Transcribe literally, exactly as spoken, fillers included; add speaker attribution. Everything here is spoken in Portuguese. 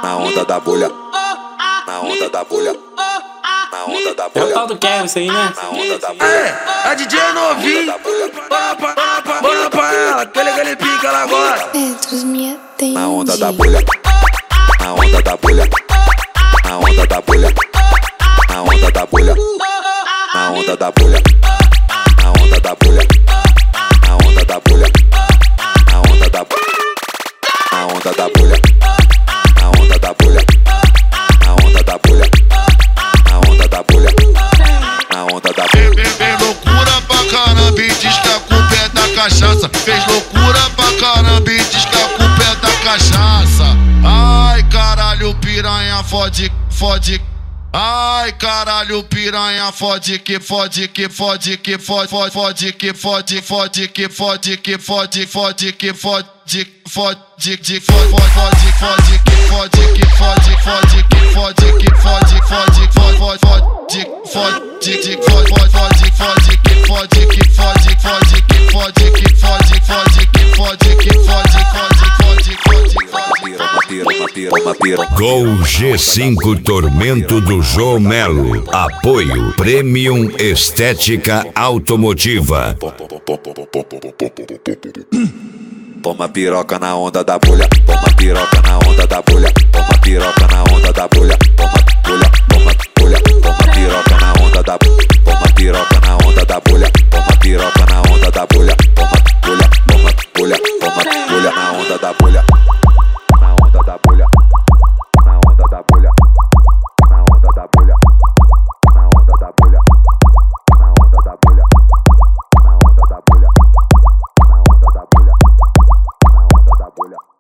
Speaker 1: na onda da bolha, na onda da bolha, na onda da bolha.
Speaker 2: É o tal do Kevin, isso aí, né?
Speaker 1: Na onda da bolha.
Speaker 3: É, a D J novinho. Bora pra, bora pra, bora pra ela, que ele, que ele pica, ela gosta.
Speaker 4: Petros me atende.
Speaker 1: Na onda da bolha, na onda da bolha, na onda da bolha, na onda da bolha, na onda da bolha, na onda da bolha, na onda da bolha, na onda da bolha, na onda da bolha, na onda da bolha, na onda da bolha, na onda da bolha, na onda da bolha.
Speaker 5: Fez loucura pra caramba e diz que a culpa é da cachaça. Fez loucura pra caramba e diz que a culpa é da cachaça. Ai caralho, piranha fode, fode. Ai caralho, piranha fode que fode que fode que fode fode fode que fode fode que fode que fode fode que fode fode de fode fode fode que fode que fode fode que fode que fode fode fode fode fode de fode fode fode fode que fode que fode fode que fode que fode fode que fode que fode fode fode fode.
Speaker 6: Gol G cinco Tormento do João Melo. Apoio Premium Estética Automotiva.
Speaker 1: Toma piroca na onda da bolha, toma piroca na onda da bolha, toma piroca na onda da bolha, toma